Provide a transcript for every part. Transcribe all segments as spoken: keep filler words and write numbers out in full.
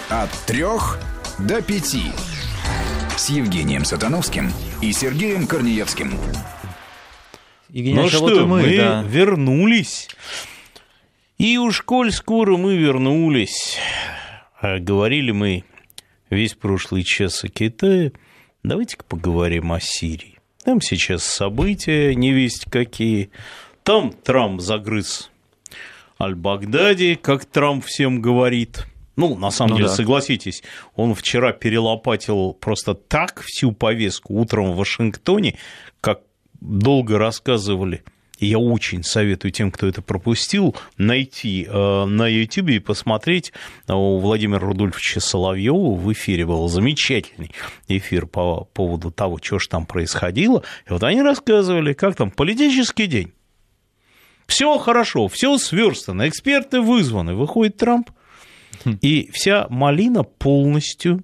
От трех до пяти. С Евгением Сатановским и Сергеем Корнеевским. Евгений, ну а что, вот мы, мы да. вернулись. И уж коль скоро мы вернулись, а говорили мы весь прошлый час о Китае, давайте-ка поговорим о Сирии. Там сейчас события невесть какие. Там Трамп загрыз Аль-Багдади, как Трамп всем говорит. Ну, на самом ну, деле, да. согласитесь, он вчера перелопатил просто так всю повестку утром в Вашингтоне, как долго рассказывали. И я очень советую тем, кто это пропустил, найти э, на Ютубе и посмотреть. У Владимира Рудольфовича Соловьева в эфире был замечательный эфир по поводу того, что же там происходило. И вот они рассказывали, как там политический день. Все хорошо, все сверстано, эксперты вызваны. Выходит Трамп, и вся малина полностью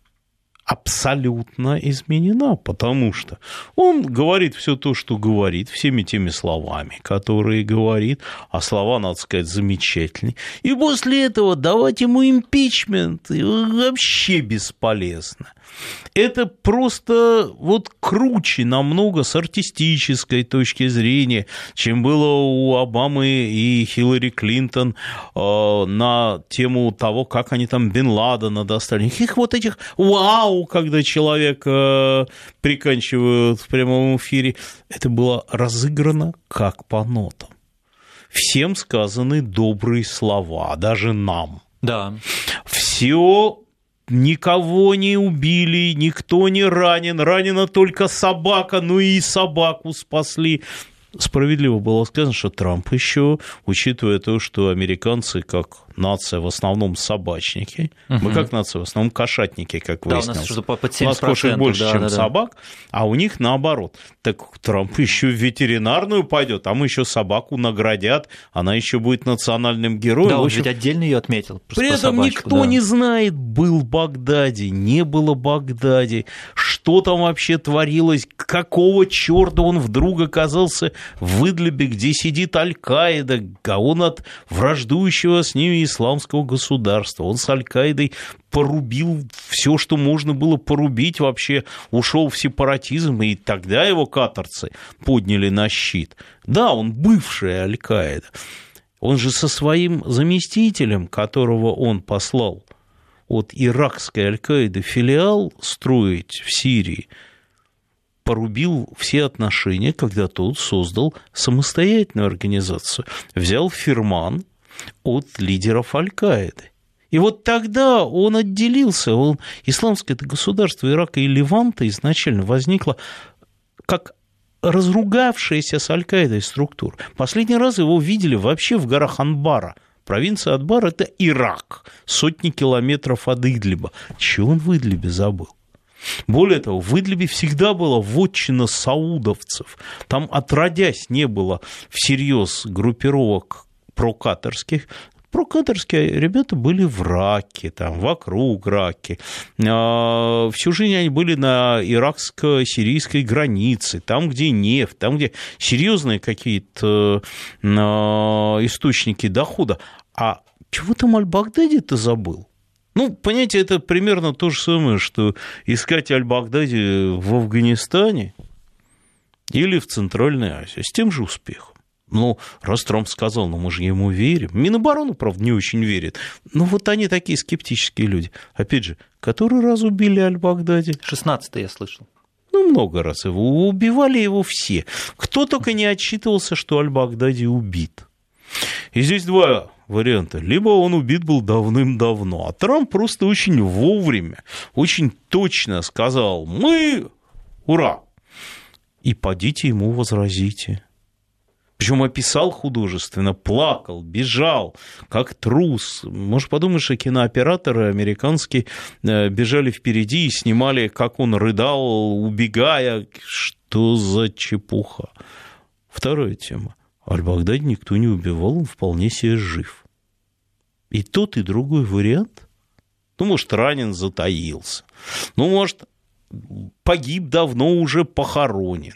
абсолютно изменена, потому что он говорит все то, что говорит, всеми теми словами, которые говорит, а слова, надо сказать, замечательные. И после этого давать ему импичмент вообще бесполезно. Это просто вот круче намного с артистической точки зрения, чем было у Обамы и Хиллари Клинтон э, на тему того, как они там Бен Ладена достали. Их вот этих вау, когда человека приканчивают в прямом эфире, это было разыграно как по нотам. Всем сказаны добрые слова, даже нам. Да. Все... Никого не убили, никто не ранен, ранена только собака, ну и собаку спасли. Справедливо было сказано, что Трамп еще, учитывая то, что американцы как нация в основном собачники, угу. мы как нация в основном кошатники, как да, выяснилось. У нас что-то под у нас кошек больше, да, чем да, собак, да. А у них наоборот. Так Трамп еще в ветеринарную пойдет, там еще собаку наградят, она еще будет национальным героем. Да, он общем, ведь отдельно ее отметил. При этом собачку, никто да. не знает, был Багдади, не было Багдади, что там вообще творилось, какого черта он вдруг оказался в Идлибе, где сидит Аль-Каида, а он от враждующего с ними исламского государства. Он с Аль-Каидой порубил все, что можно было порубить вообще, ушел в сепаратизм, и тогда его катарцы подняли на щит. Да, он бывший Аль-Каида. Он же со своим заместителем, которого он послал от иракской Аль-Каиды филиал строить в Сирии, порубил все отношения, когда тот создал самостоятельную организацию, взял фирман от лидеров Аль-Каиды. И вот тогда он отделился, он, исламское это государство Ирака и Леванта изначально возникло как разругавшаяся с Аль-Каидой структура. Последний раз его видели вообще в горах Анбара. Провинция Анбар – это Ирак, сотни километров от Идлиба. Чего он в Идлибе забыл? Более того, в Идлибе всегда была вотчина саудовцев. Там отродясь не было всерьез группировок прокатарских. Прокатарские ребята были в Раке, там, вокруг Раки. Всю жизнь они были на иракско-сирийской границе, там, где нефть, там, где серьезные какие-то источники дохода. А чего там Аль-Багдади-то забыл? Ну, понимаете, это примерно то же самое, что искать Аль-Багдади в Афганистане или в Центральной Азии с тем же успехом. Ну, раз Трамп сказал, ну мы же ему верим. Минобороны, правда, не очень верит. Но вот они такие скептические люди. Опять же, который раз убили Аль-Багдади? шестнадцатый я слышал. Ну, много раз его. Убивали его все. Кто только не отчитывался, что Аль-Багдади убит. И здесь два варианта. Либо он убит был давным-давно, а Трамп просто очень вовремя, очень точно сказал: мы, ура! И подите ему возразите. Причем описал художественно, плакал, бежал, как трус. Может, подумаешь, что кинооператоры американские бежали впереди и снимали, как он рыдал, убегая. Что за чепуха? Вторая тема. Аль-Багдади никто не убивал, он вполне себе жив. И тот, и другой вариант. Ну, может, ранен, затаился. Ну, может, погиб давно, уже похоронен.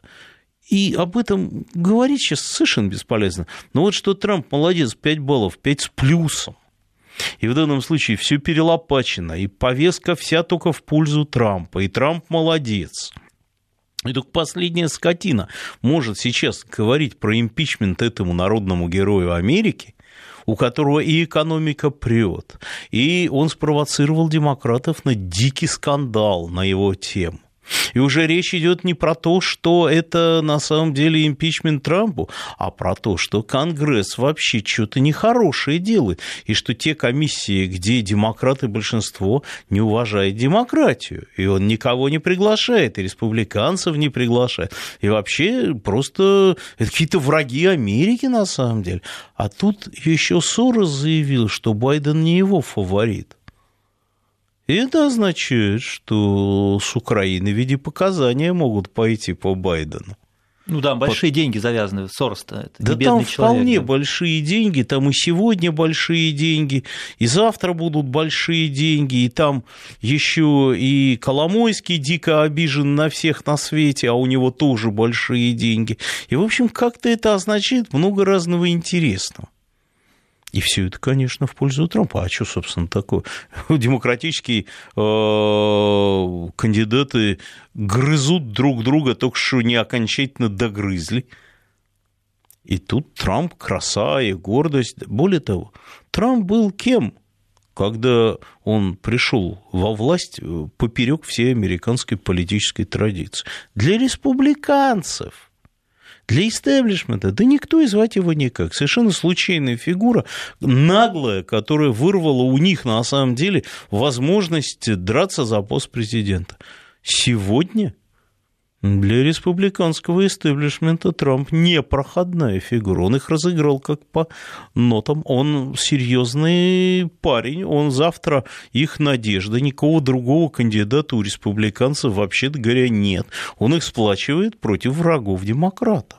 И об этом говорить сейчас совершенно бесполезно. Но вот что Трамп молодец, пять баллов, пять с плюсом. И в данном случае все перелопачено, и повестка вся только в пользу Трампа, и Трамп молодец. И только последняя скотина может сейчас говорить про импичмент этому народному герою Америки, у которого и экономика прет, и он спровоцировал демократов на дикий скандал на его тему. И уже речь идет не про то, что это на самом деле импичмент Трампу, а про то, что Конгресс вообще что-то нехорошее делает, и что те комиссии, где демократы большинство, не уважают демократию, и он никого не приглашает, и республиканцев не приглашает, и вообще просто это какие-то враги Америки на самом деле. А тут еще Сорос заявил, что Байден не его фаворит. И это означает, что с Украины в виде показания могут пойти по Байдену. Ну да, большие Под... деньги завязаны, Сорос-то. Это да не бедный там человек, вполне да. большие деньги, там и сегодня большие деньги, и завтра будут большие деньги, и там еще и Коломойский дико обижен на всех на свете, а у него тоже большие деньги. И, в общем, как-то это означает много разного интересного. И все это, конечно, в пользу Трампа. А что, собственно, такое? Демократические э, кандидаты грызут друг друга, только что не окончательно догрызли. И тут Трамп краса и гордость. Более того, Трамп был кем, когда он пришел во власть поперек всей американской политической традиции? Для республиканцев. Для истеблишмента, да никто и звать его никак. Совершенно случайная фигура, наглая, которая вырвала у них, на самом деле, возможность драться за пост президента. Сегодня для республиканского истеблишмента Трамп не проходная фигура. Он их разыграл как по нотам. Он серьезный парень, он завтра их надежда. Никакого другого кандидата у республиканцев, вообще-то говоря, нет. Он их сплачивает против врагов демократов.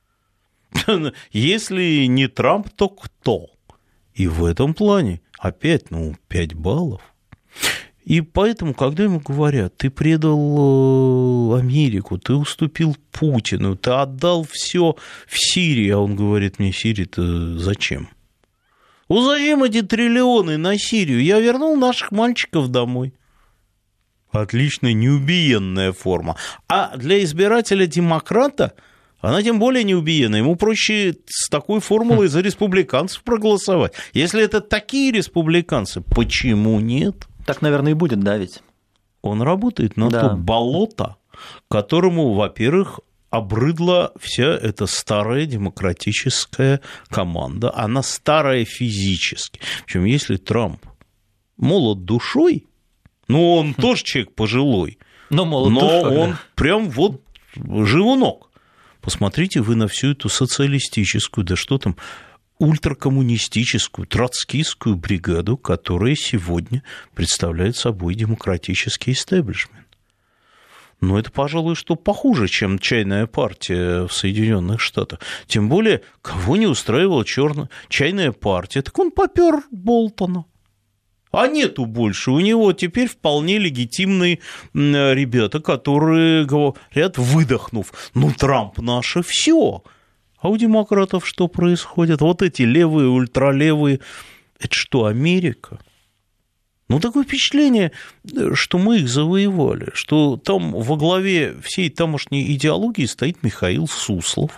Если не Трамп, то кто? И в этом плане опять, ну, пять баллов. И поэтому, когда ему говорят, ты предал Америку, ты уступил Путину, ты отдал все в Сирии, а он говорит мне, Сирия-то зачем? Ну, зачем эти триллионы на Сирию? Я вернул наших мальчиков домой. Отличная, неубиенная форма. А для избирателя-демократа она тем более неубиенная. Ему проще с такой формулой за республиканцев проголосовать. Если это такие республиканцы, почему нет? Так, наверное, и будет, да, ведь? Он работает на да. то болото, которому, во-первых, обрыдла вся эта старая демократическая команда. Она старая физически. Причем, если Трамп молод душой, ну, он тоже человек пожилой, но, молод но душой, он да. прям вот живунок. Посмотрите вы на всю эту социалистическую, да что там, ультракоммунистическую, троцкистскую бригаду, которая сегодня представляет собой демократический истеблишмент. Но это, пожалуй, что похуже, чем чайная партия в Соединенных Штатах. Тем более, кого не устраивала черная чайная партия, так он попер Болтона. А нету больше. У него теперь вполне легитимные ребята, которые говорят, выдохнув, ну, Трамп наше все. А у демократов что происходит? Вот эти левые, ультралевые, это что, Америка? Ну, такое впечатление, что мы их завоевали, что там во главе всей тамошней идеологии стоит Михаил Суслов.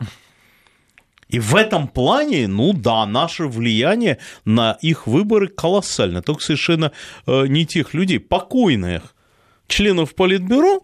И в этом плане, ну да, наше влияние на их выборы колоссально, только совершенно не тех людей, покойных членов Политбюро,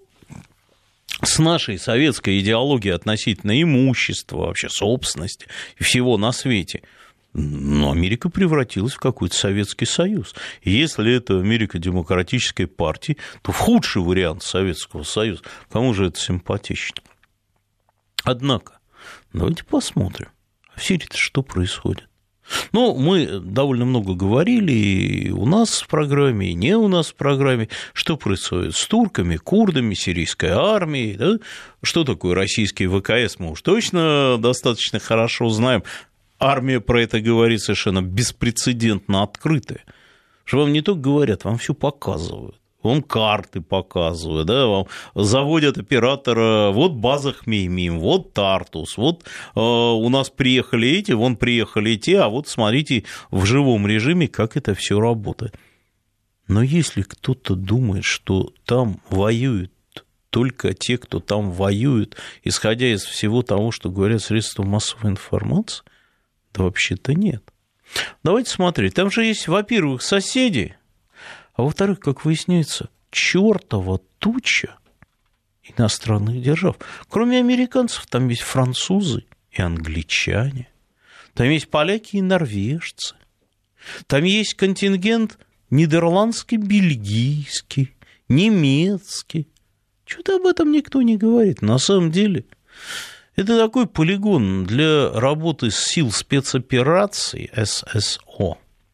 с нашей советской идеологией относительно имущества, вообще собственности и всего на свете, но Америка превратилась в какой-то Советский Союз. И если это Америка демократической партии, то в худший вариант Советского Союза. Кому же это симпатично? Однако, давайте посмотрим, в Сирии-то что происходит. Ну, мы довольно много говорили и у нас в программе, и не у нас в программе, что происходит с турками, курдами, сирийской армией, да? Что такое российский ВКС, мы уж точно достаточно хорошо знаем. Армия про это говорит совершенно беспрецедентно открытая. Что вам не только говорят, вам все показывают. он карты показывает, да, вам заводят оператора, вот база Хмеймим, вот Тартус, вот э, у нас приехали эти, вон приехали те, а вот смотрите в живом режиме, как это все работает. Но если кто-то думает, что там воюют только те, кто там воюет, исходя из всего того, что говорят средства массовой информации, да вообще-то нет. Давайте смотреть, там же есть, во-первых, соседи, а во-вторых, как выясняется, чертова туча иностранных держав. Кроме американцев, там есть французы и англичане, там есть поляки и норвежцы, там есть контингент нидерландский, бельгийский, немецкий. Что-то об этом никто не говорит. На самом деле, это такой полигон для работы сил спецопераций эс эс о.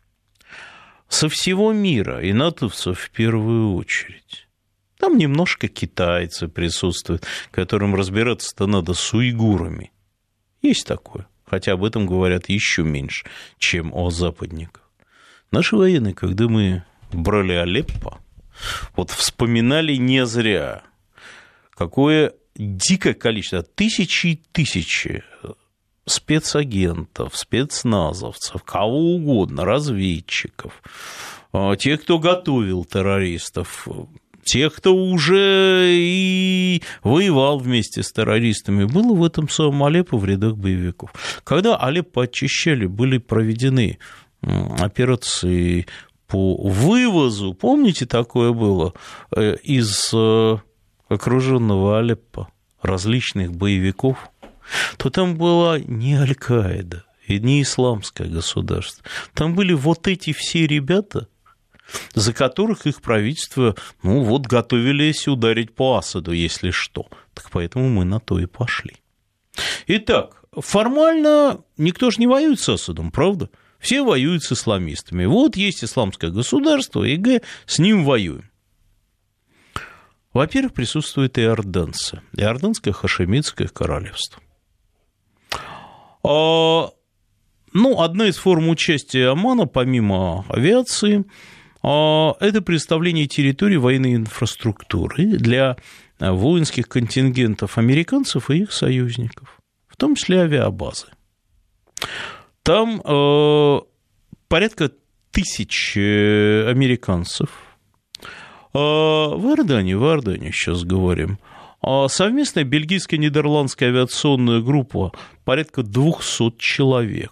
Со всего мира, и натовцев в первую очередь. Там немножко китайцы присутствуют, которым разбираться-то надо с уйгурами. Есть такое, хотя об этом говорят еще меньше, чем о западниках. Наши военные, когда мы брали Алеппо, вот вспоминали не зря, какое дикое количество, тысячи и тысячи спецагентов, спецназовцев, кого угодно, разведчиков, тех, кто готовил террористов, тех, кто уже и воевал вместе с террористами, было в этом самом Алеппо в рядах боевиков. Когда Алеппо очищали, были проведены операции по вывозу, помните, такое было, из окруженного Алеппо различных боевиков, то там была не Аль-Каида и не исламское государство. Там были вот эти все ребята, за которых их правительство, ну вот, готовились ударить по Асаду, если что. Так поэтому мы на то и пошли. Итак, формально никто же не воюет с Асадом, правда? Все воюют с исламистами. Вот есть исламское государство, и г, с ним воюем. Во-первых, присутствуют иорданцы, Иорданское хашемитское королевство. А, ну, одна из форм участия Омана, помимо авиации, а, это предоставление территории военной инфраструктуры для воинских контингентов американцев и их союзников, в том числе авиабазы. Там а, порядка тысячи американцев. В Иордании, в Иордании сейчас говорим. Совместная бельгийско-нидерландская авиационная группа порядка двухсот человек.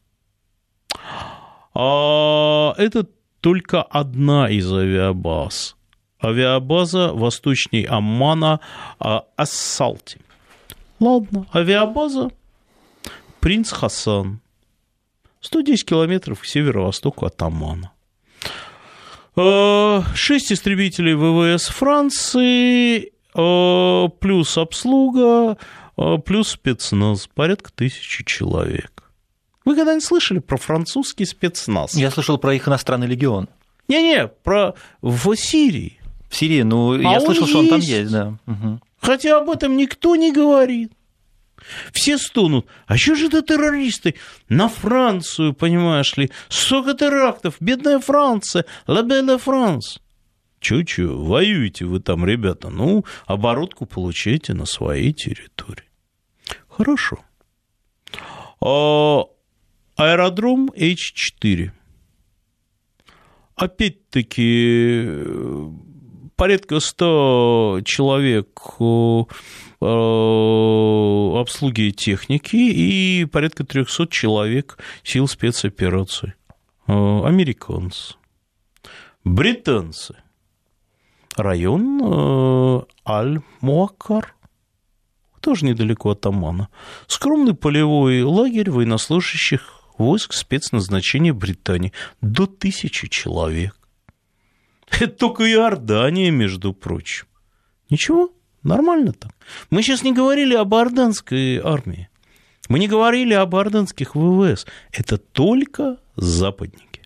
Это только одна из авиабаз. Авиабаза восточней Аммана Ас-Салти. Ладно, авиабаза Принц Хасан. сто десять километров к северо-востоку от Аммана. Шесть истребителей ВВС Франции, плюс обслуга, плюс спецназ, порядка тысячи человек. Вы когда-нибудь слышали про французский спецназ? Я слышал про их иностранный легион. Не-не, про в Сирии. В Сирии, ну, а я слышал, есть. Что он там есть, да. Угу. Хотя об этом никто не говорит. Все стонут. А что же это террористы? На Францию, понимаешь ли? Столько терактов. Бедная Франция. La belle France. Чё-чё, воюете вы там, ребята. Ну, оборотку получаете на своей территории. Хорошо. А, аэродром эйч четыре. Опять-таки, порядка ста человек обслуги и техники и порядка трехсот человек сил спецопераций. Американцы. Британцы. Район Аль-Муаккар. Тоже недалеко от Аммана. Скромный полевой лагерь военнослужащих войск спецназначения Британии. До тысячи человек. Это только Иордания, между прочим. Ничего? Нормально так. Мы сейчас не говорили об иорданской армии. Мы не говорили об иорданских ВВС. Это только западники.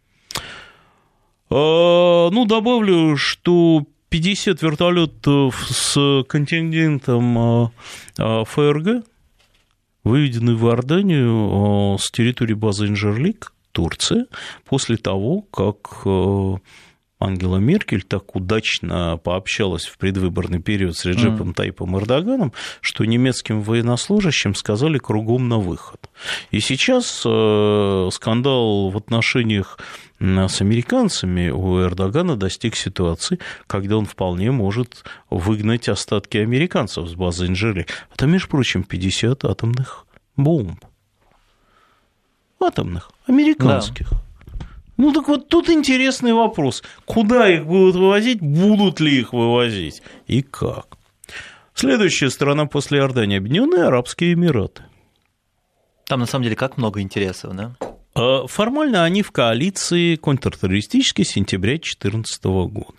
А, ну, добавлю, что пятьдесят вертолетов с контингентом ФРГ выведены в Иорданию с территории базы Инжерлик, Турция, после того, как Ангела Меркель так удачно пообщалась в предвыборный период с Реджепом mm. Тайипом Эрдоганом, что немецким военнослужащим сказали кругом на выход. И сейчас э, скандал в отношениях с американцами у Эрдогана достиг ситуации, когда он вполне может выгнать остатки американцев с базы Инжели. А там, между прочим, пятьдесят атомных бомб. Атомных, американских. Да. Ну, так вот тут интересный вопрос. Куда их будут вывозить, будут ли их вывозить и как? Следующая страна после Иордании – Объединенные Арабские Эмираты. Там, на самом деле, как много интересов, да? Формально они в коалиции контртеррористической с сентября две тысячи четырнадцатого года.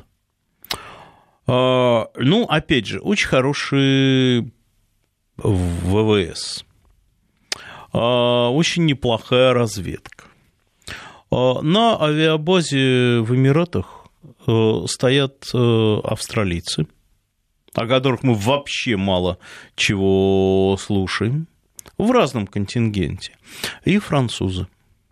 Ну, опять же, очень хороший ВВС, очень неплохая разведка. На авиабазе в Эмиратах стоят австралийцы, о которых мы вообще мало чего слушаем, в разном контингенте, и французы.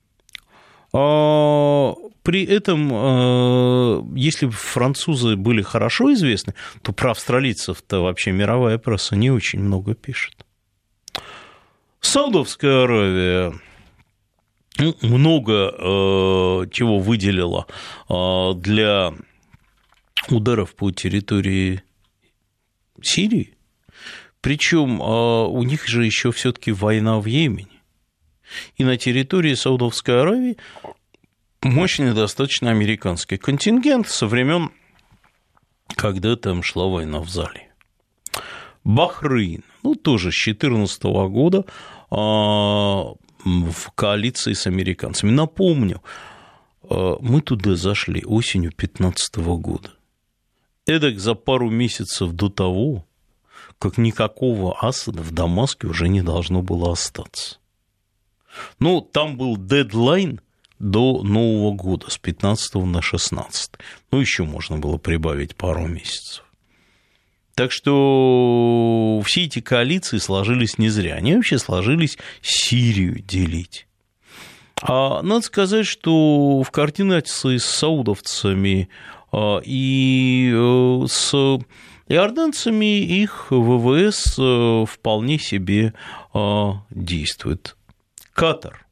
При этом, если французы были хорошо известны, то про австралийцев-то вообще мировая пресса не очень много пишет. Саудовская Аравия много э, чего выделила э, для ударов по территории Сирии. Причем э, у них же еще все-таки война в Йемене. И на территории Саудовской Аравии мощный достаточно американский контингент со времен, когда там шла война в Зале. Бахрейн, ну, тоже с две тысячи четырнадцатого года э, в коалиции с американцами. Напомню, мы туда зашли осенью две тысячи пятнадцатого года. Эдак за пару месяцев до того, как никакого Асада в Дамаске уже не должно было остаться. Ну, там был дедлайн до Нового года, с пятнадцатого на шестнадцатый. Ну, еще можно было прибавить пару месяцев. Так что все эти коалиции сложились не зря. Они вообще сложились Сирию делить. А надо сказать, что в координации с саудовцами и с иорданцами их ВВС вполне себе действует. Катар.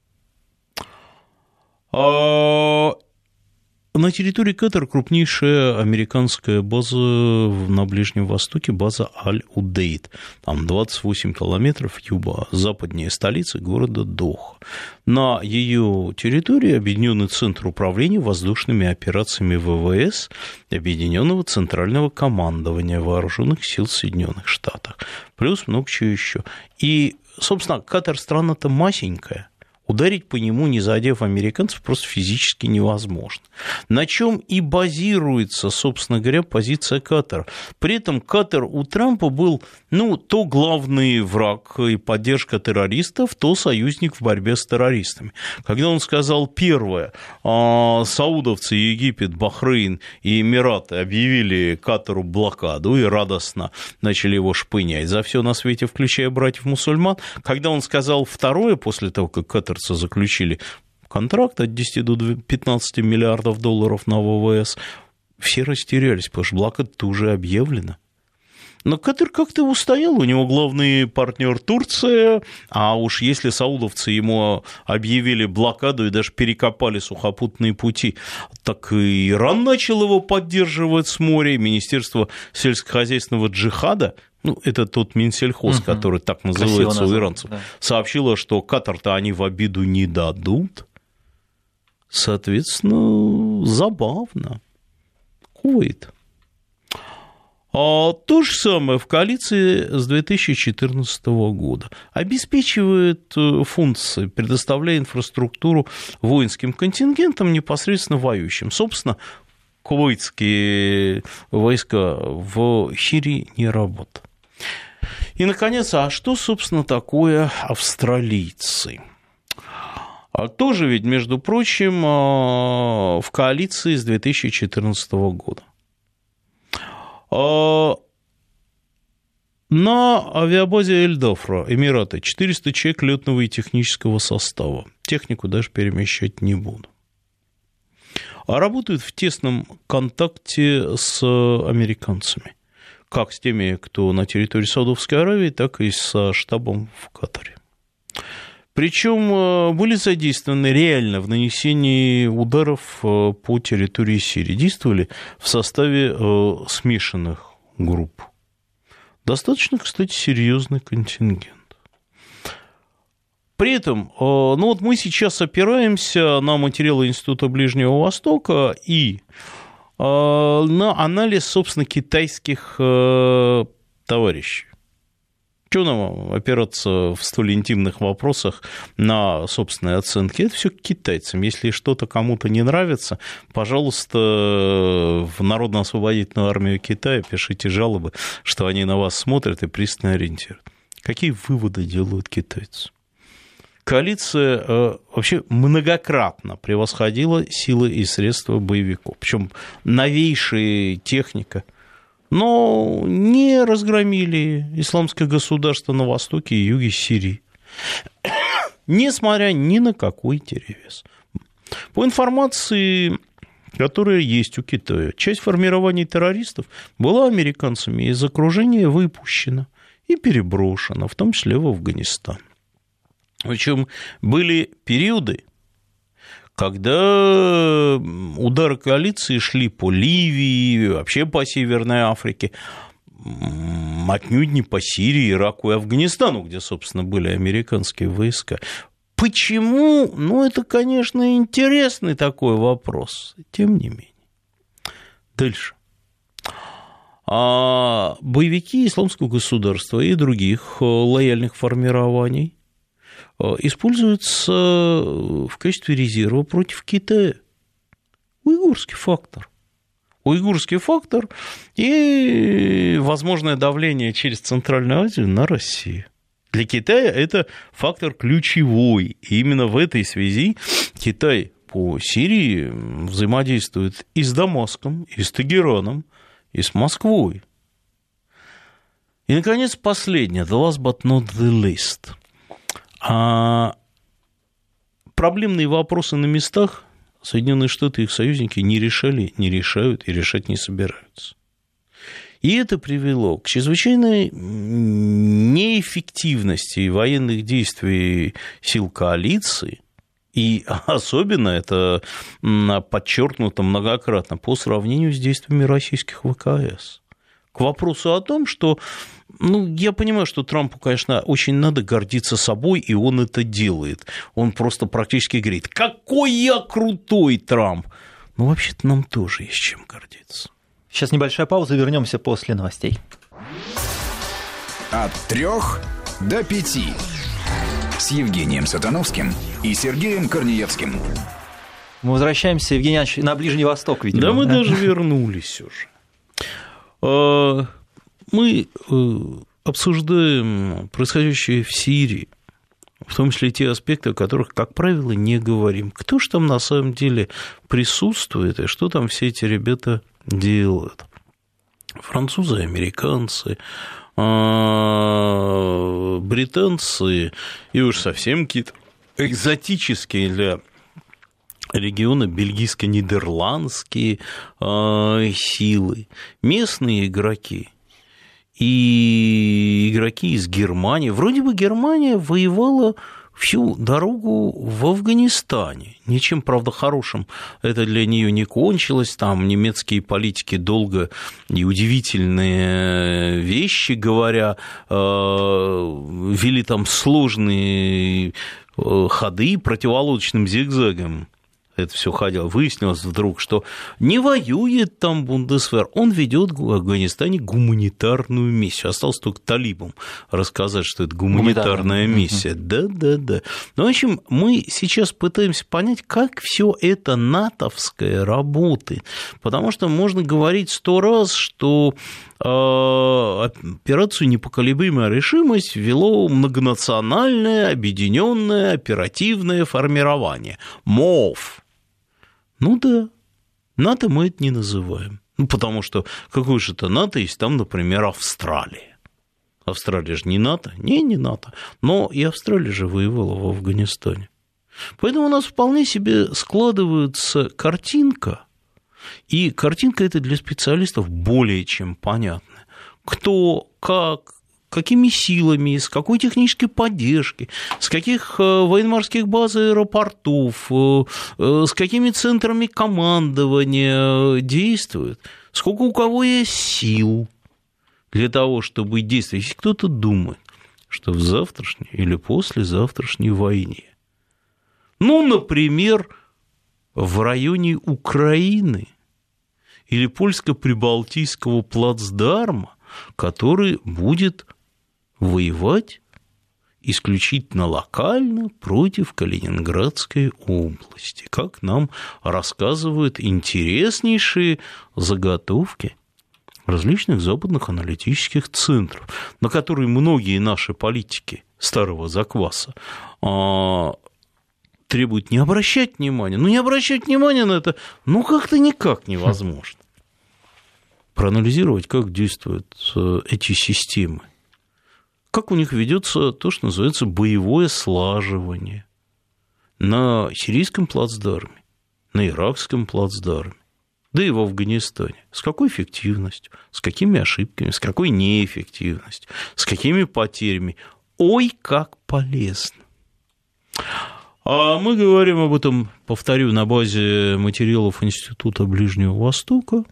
На территории Катара крупнейшая американская база на Ближнем Востоке, база Аль-Удейд. Там двадцать восемь километров юго-западнее столицы города Доха. На ее территории объединенный центр управления воздушными операциями ВВС Объединенного центрального командования Вооруженных сил Соединенных Штатов. Плюс много чего еще. И, собственно, Катар страна-то масенькая. Ударить по нему, не задев американцев, просто физически невозможно. На чем и базируется, собственно говоря, позиция Катара. При этом Катар у Трампа был, ну, то главный враг и поддержка террористов, то союзник в борьбе с террористами. Когда он сказал первое, саудовцы, Египет, Бахрейн и Эмираты объявили Катару блокаду и радостно начали его шпынять за все на свете, включая братьев-мусульман. Когда он сказал второе, после того, как Катар заключили контракт от десяти до пятнадцати миллиардов долларов на ВВС, все растерялись, потому что блокада-то уже объявлена. Но Катар как-то устоял, у него главный партнер Турция, а уж если саудовцы ему объявили блокаду и даже перекопали сухопутные пути, так и Иран начал его поддерживать с моря, Министерство сельскохозяйственного джихада, ну, это тот Минсельхоз, угу. который так называется Красиво у иранцев, да. сообщила, что Катар-то они в обиду не дадут. Соответственно, забавно. Кувейт. А то же самое в коалиции с две тысячи четырнадцатого года. Обеспечивает функции, предоставляя инфраструктуру воинским контингентам, непосредственно воюющим. Собственно, кувейтские войска в Сирии не работают. И, наконец, а что, собственно, такое австралийцы? А тоже ведь, между прочим, в коалиции с две тысячи четырнадцатого года. На авиабазе Эль-Дафра, Эмираты, четыреста человек летного и технического состава. Технику даже перемещать не буду. а работают в тесном контакте с американцами. Как с теми, кто на территории Саудовской Аравии, так и со штабом в Катаре. Причем были задействованы реально в нанесении ударов по территории Сирии. Действовали в составе смешанных групп. Достаточно, кстати, серьезный контингент. При этом, ну вот мы сейчас опираемся на материалы Института Ближнего Востока и на анализ, собственно, китайских товарищей. Чего нам опираться в столь интимных вопросах на собственные оценки? Это все к китайцам. Если что-то кому-то не нравится, пожалуйста, в Народно-освободительную армию Китая пишите жалобы, что они на вас смотрят и пристально ориентируют. Какие выводы делают китайцы? Коалиция вообще многократно превосходила силы и средства боевиков. Причем новейшая техника. Но не разгромили исламское государство на востоке и юге Сирии, несмотря ни на какой перевес. По информации, которая есть у Китая, часть формирования террористов была американцами из окружения выпущена и переброшена, в том числе в Афганистан. Причем были периоды, когда удары коалиции шли по Ливии, вообще по Северной Африке, отнюдь не по Сирии, Ираку и Афганистану, где, собственно, были американские войска. Почему? Ну, это, конечно, интересный такой вопрос, тем не менее. Дальше. А боевики Исламского государства и других лояльных формирований используются в качестве резерва против Китая. Уйгурский фактор. Уйгурский фактор и возможное давление через Центральную Азию на Россию. Для Китая это фактор ключевой. И именно в этой связи Китай по Сирии взаимодействует и с Дамаском, и с Тегераном, и с Москвой. И, наконец, последнее. The last but not the least. А проблемные вопросы на местах Соединенные Штаты и их союзники не решали, не решают и решать не собираются. И это привело к чрезвычайной неэффективности военных действий сил коалиции, и особенно это подчеркнуто многократно по сравнению с действиями российских ВКС. К вопросу о том, что, ну, я понимаю, что Трампу, конечно, очень надо гордиться собой, и он это делает. Он просто практически говорит: какой я крутой, Трамп! Ну, вообще-то нам тоже есть чем гордиться. Сейчас небольшая пауза, вернемся после новостей. От трех до пяти с Евгением Сатановским и Сергеем Корнеевским. Мы возвращаемся, Евгений Иванович, на Ближний Восток, видимо. Да, мы даже вернулись уже. Мы обсуждаем происходящее в Сирии, в том числе те аспекты, о которых, как правило, не говорим. Кто же там на самом деле присутствует и что там все эти ребята делают? Французы, американцы, британцы и уж совсем какие-то экзотические для региона бельгийско-нидерландские силы, местные игроки и игроки из Германии. Вроде бы Германия воевала всю дорогу в Афганистане. Ничем, правда, хорошим это для нее не кончилось. Там немецкие политики долго и удивительные вещи говоря, вели там сложные ходы противолодочным зигзагом. Это все ходило. Выяснилось вдруг, что не воюет там Бундесвер, он ведет в Афганистане гуманитарную миссию. Осталось только талибам рассказать, что это гуманитарная миссия. Да-да-да. Ну, в общем, мы сейчас пытаемся понять, как все это натовское работает. Потому что можно говорить сто раз, что операцию «Непоколебимая решимость» вело многонациональное, объединенное оперативное формирование. МОФ. Ну да, НАТО мы это не называем. Ну, потому что какое же это НАТО, если там, например, Австралия? Австралия же не НАТО? Не, не НАТО. Но и Австралия же воевала в Афганистане. Поэтому у нас вполне себе складывается картинка, и картинка эта для специалистов более чем понятна. Кто, как, какими силами, с какой технической поддержки, с каких военно-морских баз и аэропортов, с какими центрами командования действует, сколько у кого есть сил для того, чтобы действовать. Если кто-то думает, что в завтрашней или послезавтрашней войне, ну, например, в районе Украины или польско-прибалтийского плацдарма, который будет воевать исключительно локально против Калининградской области, как нам рассказывают интереснейшие заготовки различных западных аналитических центров, на которые многие наши политики старого закваса требуют не обращать внимания. Ну, не обращать внимания на это, ну, как-то никак невозможно. Проанализировать, как действуют эти системы, как у них ведется то, что называется боевое слаживание на сирийском плацдарме, на иракском плацдарме, да и в Афганистане. С какой эффективностью, с какими ошибками, с какой неэффективностью, с какими потерями. Ой, как полезно. А мы говорим об этом, повторю, на базе материалов Института Ближнего Востока,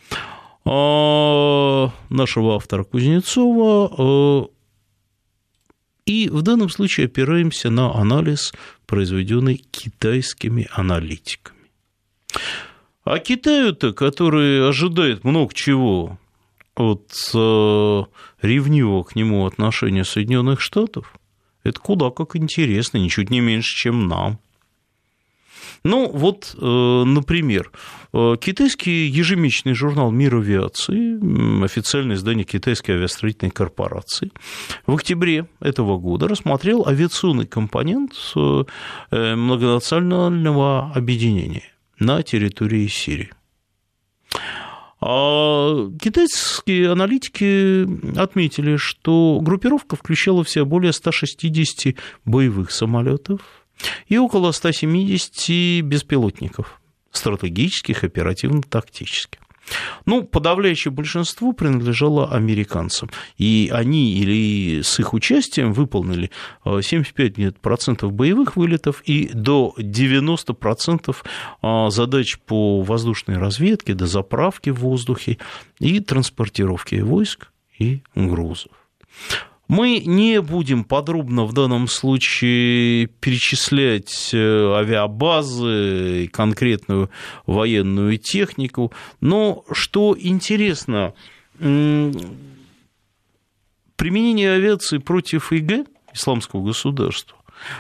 нашего автора Кузнецова, и в данном случае опираемся на анализ, произведенный китайскими аналитиками. А Китаю-то, который ожидает много чего от ревнивого к нему отношения Соединенных Штатов, это куда как интересно, ничуть не меньше, чем нам. Ну, вот, например, китайский ежемесячный журнал «Мир авиации», официальное издание Китайской авиастроительной корпорации, в октябре этого года рассмотрел авиационный компонент многонационального объединения на территории Сирии. А китайские аналитики отметили, что группировка включала в себя более ста шестидесяти боевых самолетов и около ста семидесяти беспилотников, стратегических, оперативно-тактических. Ну, подавляющее большинство принадлежало американцам, и они или с их участием выполнили семьдесят пять процентов боевых вылетов и до девяноста процентов задач по воздушной разведке, дозаправке в воздухе и транспортировке войск и грузов. Мы не будем подробно в данном случае перечислять авиабазы, конкретную военную технику, но что интересно, применение авиации против ИГ, Исламского государства,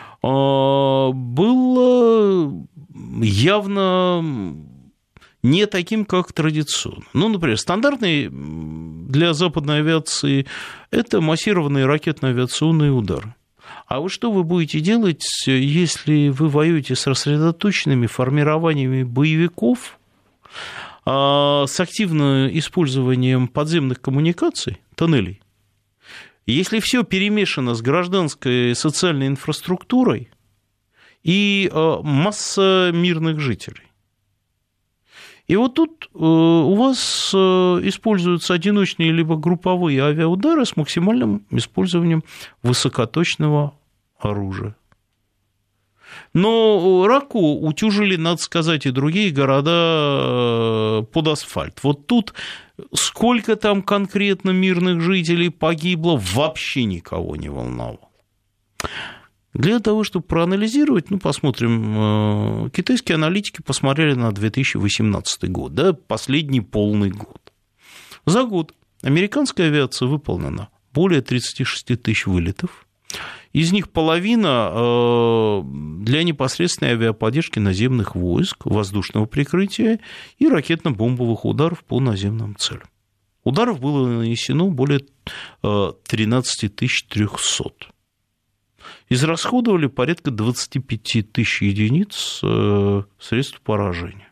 было явно не таким, как традиционно. Ну, например, стандартный для западной авиации – это массированные ракетно-авиационные удары. А вот что вы будете делать, если вы воюете с рассредоточенными формированиями боевиков, с активным использованием подземных коммуникаций, тоннелей, если все перемешано с гражданской социальной инфраструктурой и масса мирных жителей? И вот тут у вас используются одиночные либо групповые авиаудары с максимальным использованием высокоточного оружия. Но Раку утюжили, надо сказать, и другие города под асфальт. Вот тут сколько там конкретно мирных жителей погибло, вообще никого не волновало. Для того, чтобы проанализировать, ну, посмотрим, китайские аналитики посмотрели на две тысячи восемнадцатый год, да, последний полный год. За год американская авиация выполнена более тридцати шести тысяч вылетов, из них половина для непосредственной авиаподдержки наземных войск, воздушного прикрытия и ракетно-бомбовых ударов по наземным целям. Ударов было нанесено более тринадцати тысяч трёхсот. Израсходовали порядка двадцати пяти тысяч единиц средств поражения.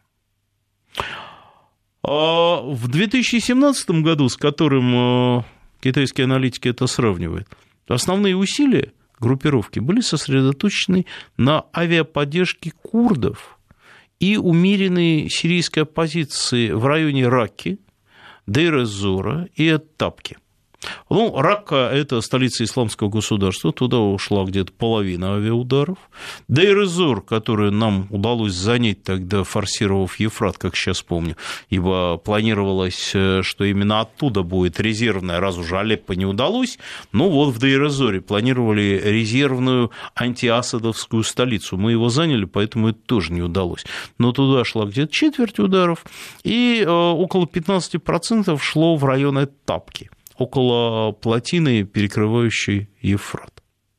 А в две тысячи семнадцатом году, с которым китайские аналитики это сравнивают, основные усилия группировки были сосредоточены на авиаподдержке курдов и умеренной сирийской оппозиции в районе Ракки, Дейр-эз-Зора и Ат-Табки. Ну, Ракка – это столица исламского государства, туда ушла где-то половина авиаударов. Дейр-эз-Зор, который нам удалось занять тогда, форсировав Ефрат, как сейчас помню, ибо планировалось, что именно оттуда будет резервная, раз уже Алеппо не удалось, ну вот в Дейр-эз-Зоре планировали резервную антиасадовскую столицу. Мы его заняли, поэтому это тоже не удалось. Но туда шла где-то четверть ударов, и около пятнадцать процентов шло в район Ат-Табки, около плотины, перекрывающей Ефрат.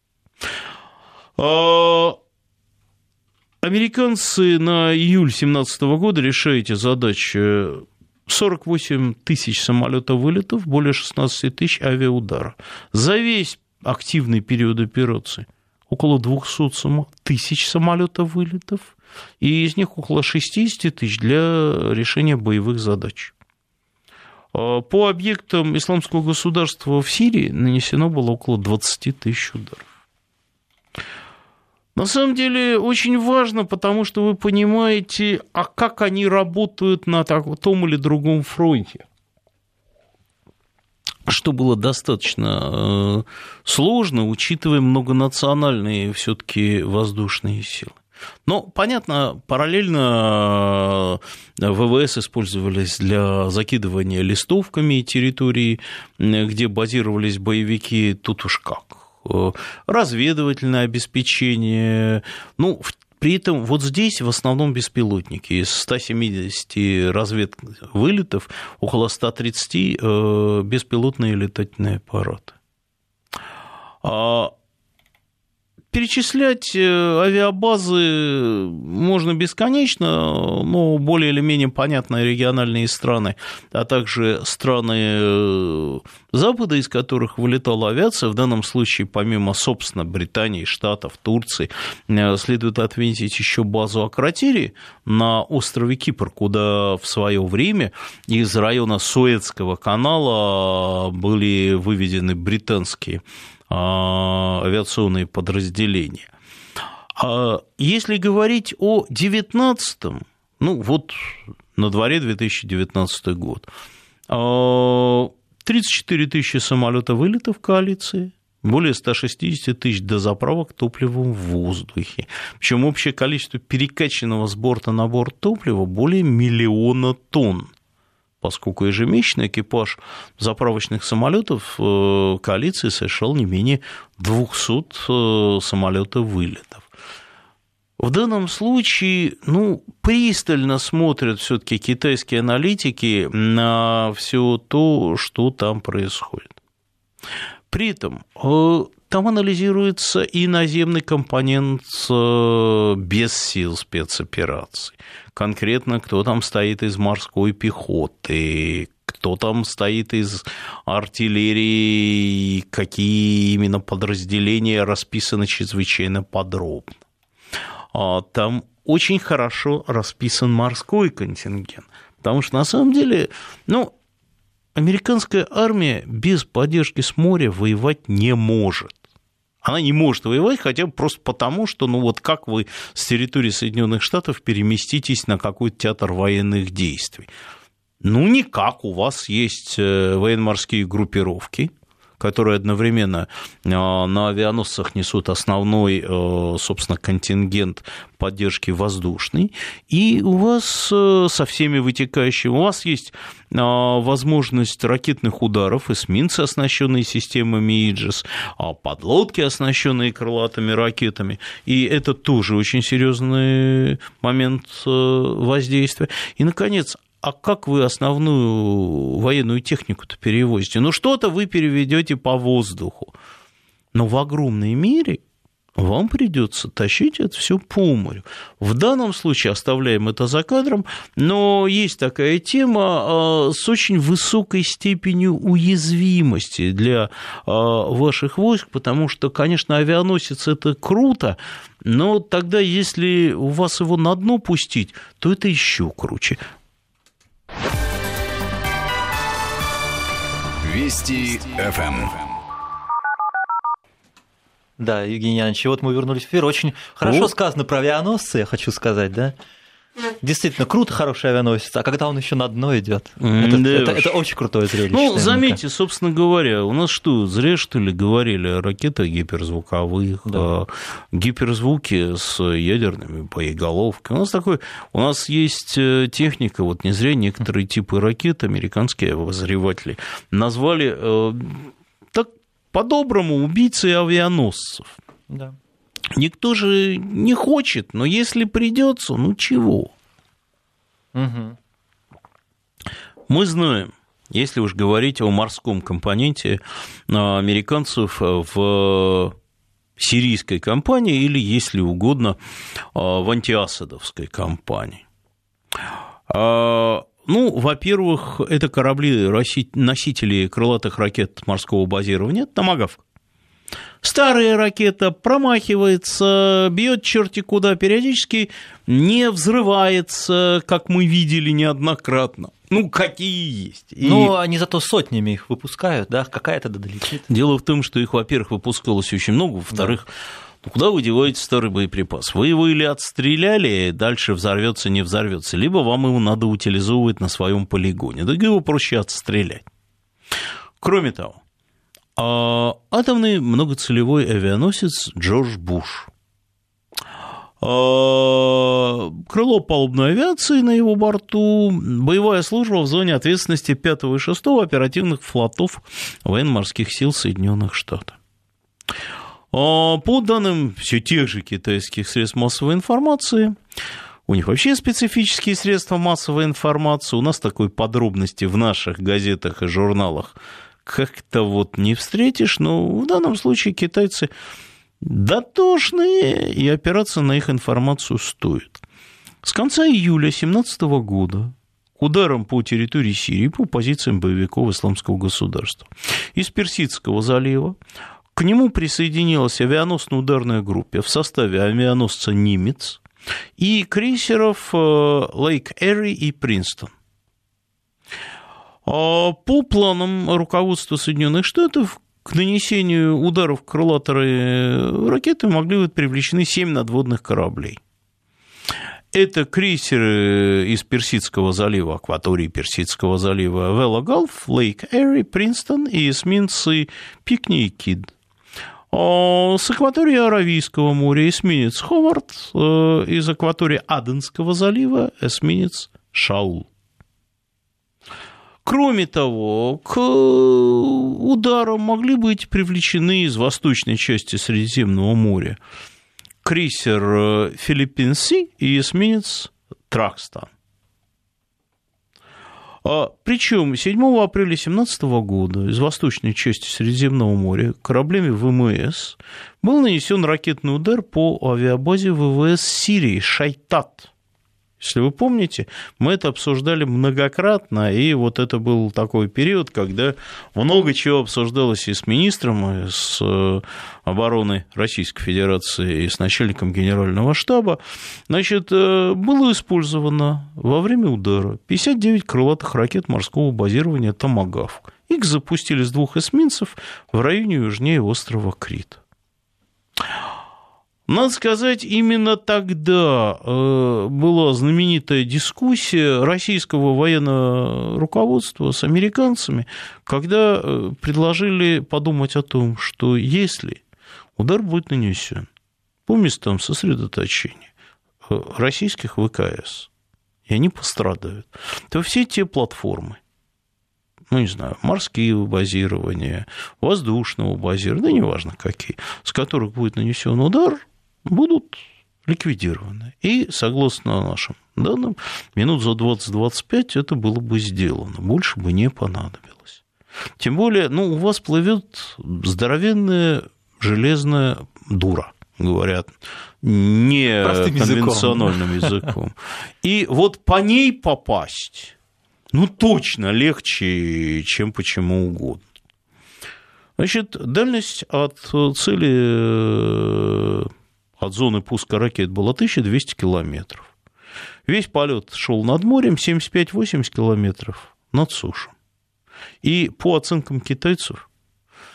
Американцы на июль две тысячи семнадцатого года решают эти задачи: сорок восемь тысяч самолетов вылетов, более шестнадцать тысяч авиаударов. За весь активный период операции около двести тысяч самолетов вылетов, и из них около шестьдесят тысяч для решения боевых задач. По объектам исламского государства в Сирии нанесено было около двадцать тысяч ударов. На самом деле очень важно, потому что вы понимаете, а как они работают на том или другом фронте, что было достаточно сложно, учитывая многонациональные все-таки воздушные силы. Но, понятно, параллельно ВВС использовались для закидывания листовками территории, где базировались боевики, тут уж как. Разведывательное обеспечение, ну, при этом вот здесь в основном беспилотники. Из ста семидесяти разведвылетов около ста тридцати беспилотные летательные аппараты. Перечислять авиабазы можно бесконечно, но более или менее понятные региональные страны, а также страны Запада, из которых вылетала авиация, в данном случае, помимо, собственно, Британии, Штатов, Турции, следует отметить еще базу Акротири на острове Кипр, куда в свое время из района Суэцкого канала были выведены британские авиационные подразделения. Если говорить о девятнадцатом, ну вот на дворе две тысячи девятнадцатый год, тридцать четыре тысячи самолетов вылетов коалиции, более ста шестидесяти тысяч дозаправок топливом в воздухе. Причем общее количество перекачанного с борта на борт топлива более миллиона тонн, поскольку ежемесячно экипаж заправочных самолетов коалиции совершал не менее двухсот самолетов вылетов. В данном случае, ну, пристально смотрят все-таки китайские аналитики на все то, что там происходит. При этом там анализируется и наземный компонент без сил спецопераций. Конкретно, кто там стоит из морской пехоты, кто там стоит из артиллерии, какие именно подразделения расписаны чрезвычайно подробно. Там очень хорошо расписан морской контингент, потому что, на самом деле, ну, американская армия без поддержки с моря воевать не может. Она не может воевать хотя бы просто потому, что, ну вот как вы с территории Соединенных Штатов переместитесь на какой-то театр военных действий? Ну, никак. У вас есть военно-морские группировки, которые одновременно на авианосцах несут основной, собственно, контингент поддержки воздушной, и у вас со всеми вытекающими, у вас есть возможность ракетных ударов, эсминцы, оснащенные системами Иджес, подлодки, оснащенные крылатыми ракетами, и это тоже очень серьезный момент воздействия. И, наконец, а как вы основную военную технику-то перевозите? Ну, что-то вы переведете по воздуху, но в огромной мере вам придется тащить это все по морю. В данном случае оставляем это за кадром, но есть такая тема с очень высокой степенью уязвимости для ваших войск, потому что, конечно, авианосец – это круто, но тогда, если у вас его на дно пустить, то это еще круче. Вести эф эм. Да, Евгений Янович, вот мы вернулись в эфир. Очень хорошо вот. сказано про авианосцы, я хочу сказать, да? Действительно, круто, хороший авианосец, а когда он еще на дно идет, это, да это, это очень крутое зрелище. Ну, заметьте, собственно говоря, у нас что, зря что ли говорили о ракетах гиперзвуковых, да. о гиперзвуке с ядерными боеголовками. У нас такой, у нас есть техника, вот не зря некоторые типы ракет американские обозреватели назвали э, так по-доброму убийцы авианосцев. Да. Никто же не хочет, но если придется, ну чего? Угу. Мы знаем, если уж говорить о морском компоненте американцев в сирийской кампании или, если угодно, в антиасадовской кампании. Ну, во-первых, это корабли носители крылатых ракет морского базирования «Томагавк». Старая ракета промахивается, бьет черти куда, периодически не взрывается, как мы видели неоднократно. Ну, какие есть. И... Ну, они зато сотнями их выпускают, да, какая-то долетит. Дело в том, что их, во-первых, выпускалось очень много, во-вторых, да. ну, куда вы деваете старый боеприпас? Вы его или отстреляли, дальше взорвется, не взорвется, либо вам его надо утилизовывать на своем полигоне. Да его проще отстрелять. Кроме того, атомный многоцелевой авианосец Джордж Буш. Крыло палубной авиации на его борту, боевая служба в зоне ответственности пятого и шестого оперативных флотов военно-морских сил Соединенных Штатов. По данным все тех же китайских средств массовой информации, у них вообще специфические средства массовой информации, у нас такой подробности в наших газетах и журналах как-то вот не встретишь, но в данном случае китайцы дотошные, и опираться на их информацию стоит. С конца июля две тысячи семнадцатого года к ударам по территории Сирии по позициям боевиков Исламского государства из Персидского залива к нему присоединилась авианосно-ударная группа в составе авианосца «Нимец» и крейсеров «Лейк Эрри» и «Принстон». По планам руководства Соединенных Штатов к нанесению ударов крылатой ракеты могли быть привлечены семь надводных кораблей. Это крейсеры из Персидского залива, акватории Персидского залива Вела Галф, Лейк Эрри, Принстон и эсминцы Пикни и Кид. С акватории Аравийского моря эсминец Ховард, из акватории Аденского залива эсминец Шаул. Кроме того, к ударам могли быть привлечены из восточной части Средиземного моря крейсер «Филиппинси» и эсминец «Тракстан». Причем седьмого апреля две тысячи семнадцатого года из восточной части Средиземного моря кораблями ВМС был нанесен ракетный удар по авиабазе ВВС Сирии «Шайтат». Если вы помните, мы это обсуждали многократно, и вот это был такой период, когда много чего обсуждалось и с министром, и с обороны Российской Федерации, и с начальником генерального штаба. Значит, было использовано во время удара пятьдесят девять крылатых ракет морского базирования «Томагавк». Их запустили с двух эсминцев в районе южнее острова Крит. Надо сказать, именно тогда была знаменитая дискуссия российского военного руководства с американцами, когда предложили подумать о том, что если удар будет нанесен по местам сосредоточения российских ВКС, и они пострадают, то все те платформы, ну, не знаю, морские базирования, воздушного базирования, да неважно какие, с которых будет нанесен удар, будут ликвидированы. И, согласно нашим данным, минут за двадцать-двадцать пять это было бы сделано, больше бы не понадобилось. Тем более, ну, у вас плывет здоровенная железная дура, говорят, не простым конвенциональным языком. языком. И вот по ней попасть, ну, точно легче, чем почему угодно. Значит, дальность от цели, от зоны пуска ракет была тысяча двести километров. Весь полет шел над морем, семьдесят пять-восемьдесят километров над сушей. И по оценкам китайцев,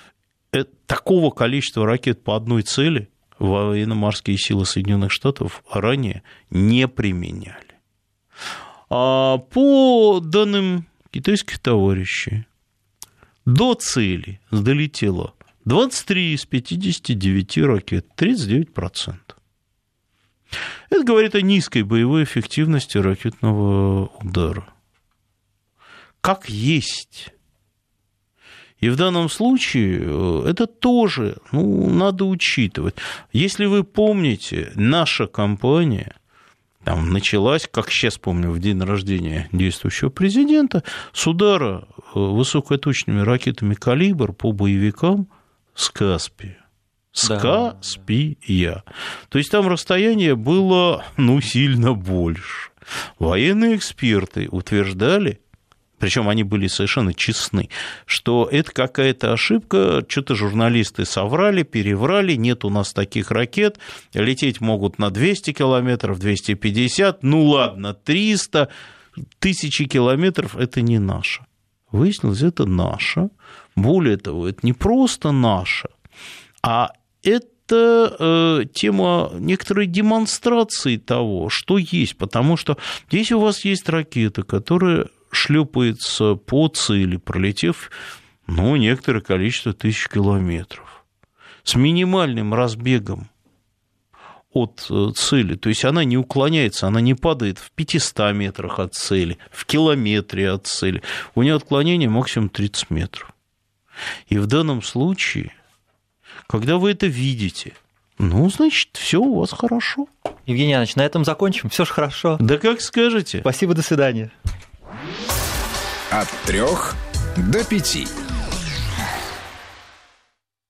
такого количества ракет по одной цели военно-морские силы Соединенных Штатов ранее не применяли. А по данным китайских товарищей, до цели долетело двадцать три из пятидесяти девяти ракет, тридцать девять процентов. Это говорит о низкой боевой эффективности ракетного удара. Как есть. И в данном случае это тоже, ну, надо учитывать. Если вы помните, наша компания там началась, как сейчас помню, в день рождения действующего президента, с удара высокоточными ракетами «Калибр» по боевикам с Каспия. С Да. Каспия. То есть там расстояние было, ну, сильно больше. Военные эксперты утверждали, причем они были совершенно честны, что это какая-то ошибка, что-то журналисты соврали, переврали, нет у нас таких ракет, лететь могут на двести километров, двести пятьдесят, ну ладно, триста, тысячи километров, это не наше. Выяснилось, это наше. Более того, это не просто наше, а это э, тема некоторой демонстрации того, что есть, потому что если у вас есть ракета, которая шлепается по цели, пролетев, ну, некоторое количество тысяч километров, с минимальным разбегом от цели, то есть она не уклоняется, она не падает в пятистах метрах от цели, в километре от цели, у нее отклонение максимум тридцать метров. И в данном случае, когда вы это видите, ну, значит, все у вас хорошо. Евгений Янович, на этом закончим. Все ж хорошо. Да как скажете. Спасибо, до свидания. От трех до пяти.